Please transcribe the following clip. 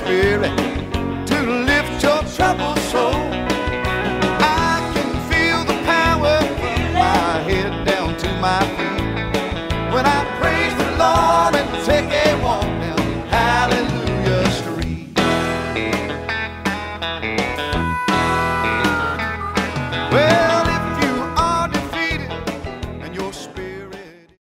Spirit to lift your troubled soul. I can feel the power from my head down to my feet.